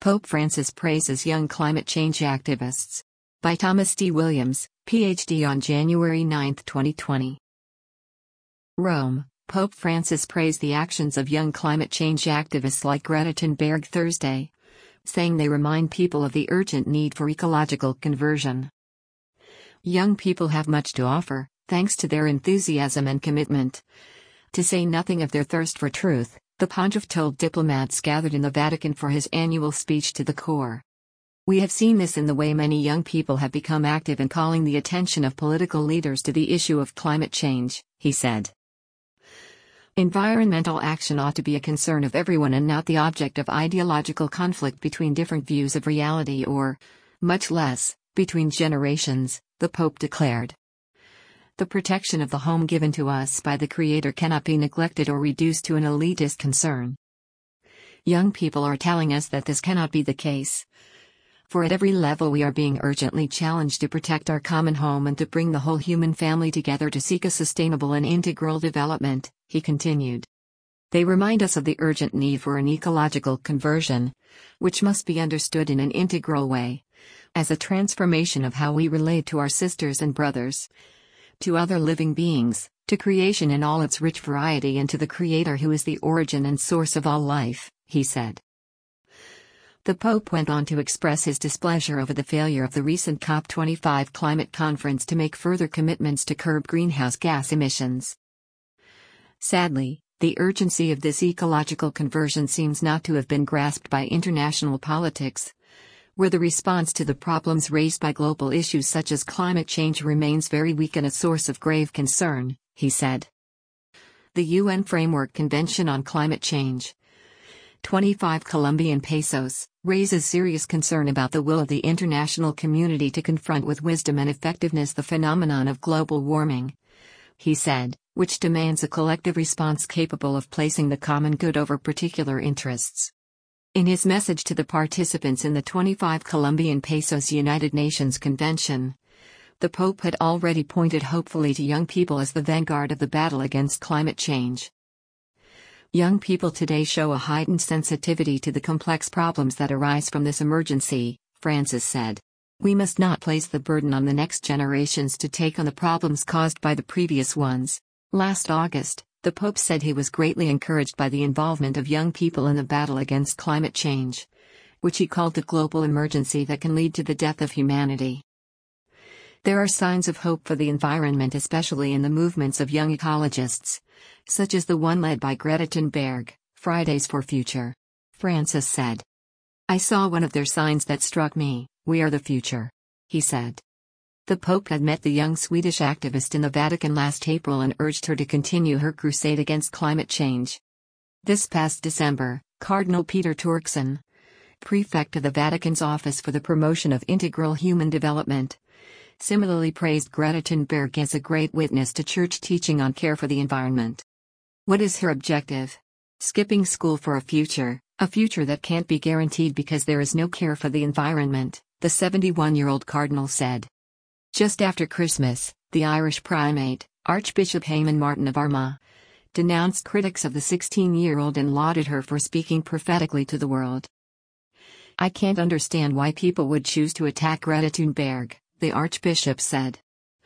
Pope Francis praises young climate change activists. By Thomas D. Williams, Ph.D. on January 9, 2020. Rome, Pope Francis praised the actions of young climate change activists like Greta Thunberg Thursday, saying they remind people of the urgent need for ecological conversion. Young people have much to offer, thanks to their enthusiasm and commitment. To say nothing of their thirst for truth, the pontiff told diplomats gathered in the Vatican for his annual speech to the core. We have seen this in the way many young people have become active in calling the attention of political leaders to the issue of climate change, he said. Environmental action ought to be a concern of everyone and not the object of ideological conflict between different views of reality or, much less, between generations, the Pope declared. The protection of the home given to us by the Creator cannot be neglected or reduced to an elitist concern. Young people are telling us that this cannot be the case. For at every level we are being urgently challenged to protect our common home and to bring the whole human family together to seek a sustainable and integral development, he continued. They remind us of the urgent need for an ecological conversion, which must be understood in an integral way, as a transformation of how we relate to our sisters and brothers, to other living beings, to creation in all its rich variety and to the Creator who is the origin and source of all life, he said. The Pope went on to express his displeasure over the failure of the recent COP25 climate conference to make further commitments to curb greenhouse gas emissions. Sadly, the urgency of this ecological conversion seems not to have been grasped by international politics, where the response to the problems raised by global issues such as climate change remains very weak and a source of grave concern, he said. The UN Framework Convention on Climate Change, 25 Colombian pesos, raises serious concern about the will of the international community to confront with wisdom and effectiveness the phenomenon of global warming, he said, which demands a collective response capable of placing the common good over particular interests. In his message to the participants in the 25 Colombian pesos United Nations Convention, the Pope had already pointed hopefully to young people as the vanguard of the battle against climate change. Young people today show a heightened sensitivity to the complex problems that arise from this emergency, Francis said. We must not place the burden on the next generations to take on the problems caused by the previous ones. Last August, the Pope said he was greatly encouraged by the involvement of young people in the battle against climate change, which he called the global emergency that can lead to the death of humanity. There are signs of hope for the environment, especially in the movements of young ecologists, such as the one led by Greta Thunberg, Fridays for Future, Francis said. I saw one of their signs that struck me: we are the future, he said. The Pope had met the young Swedish activist in the Vatican last April and urged her to continue her crusade against climate change. This past December, Cardinal Peter Turkson, prefect of the Vatican's Office for the Promotion of Integral Human Development, similarly praised Greta Thunberg as a great witness to church teaching on care for the environment. What is her objective? Skipping school for a future that can't be guaranteed because there is no care for the environment, the 71-year-old cardinal said. Just after Christmas, the Irish primate, Archbishop Eamon Martin of Armagh, denounced critics of the 16-year-old and lauded her for speaking prophetically to the world. I can't understand why people would choose to attack Greta Thunberg, the Archbishop said.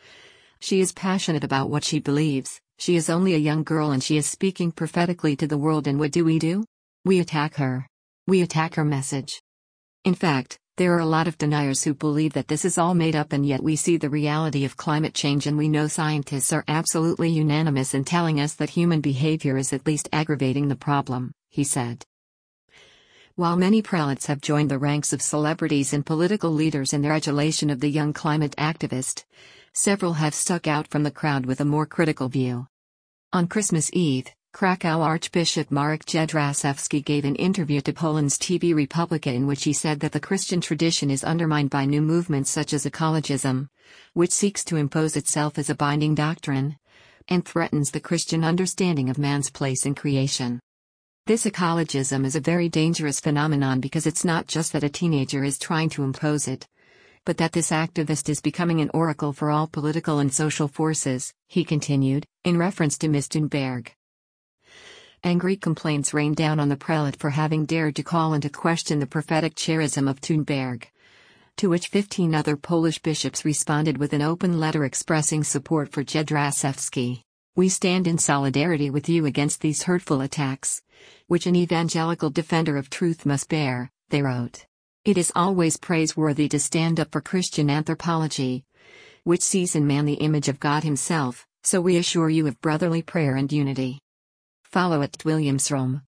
She is passionate about what she believes, she is only a young girl and she is speaking prophetically to the world, and what do? We attack her. We attack her message. In fact, there are a lot of deniers who believe that this is all made up, and yet we see the reality of climate change, and we know scientists are absolutely unanimous in telling us that human behavior is at least aggravating the problem, he said. While many prelates have joined the ranks of celebrities and political leaders in their adulation of the young climate activist, several have stuck out from the crowd with a more critical view. On Christmas Eve, Krakow Archbishop Marek Jedraszewski gave an interview to Poland's TV Republika in which he said that the Christian tradition is undermined by new movements such as ecologism, which seeks to impose itself as a binding doctrine, and threatens the Christian understanding of man's place in creation. This ecologism is a very dangerous phenomenon because it's not just that a teenager is trying to impose it, but that this activist is becoming an oracle for all political and social forces, he continued, in reference to Ms. Thunberg. Angry complaints rained down on the prelate for having dared to call into question the prophetic charism of Thunberg. To which 15 other Polish bishops responded with an open letter expressing support for Jedraszewski. "We stand in solidarity with you against these hurtful attacks, which an evangelical defender of truth must bear," they wrote. "It is always praiseworthy to stand up for Christian anthropology, which sees in man the image of God Himself, so we assure you of brotherly prayer and unity." Follow @WilliamsRome.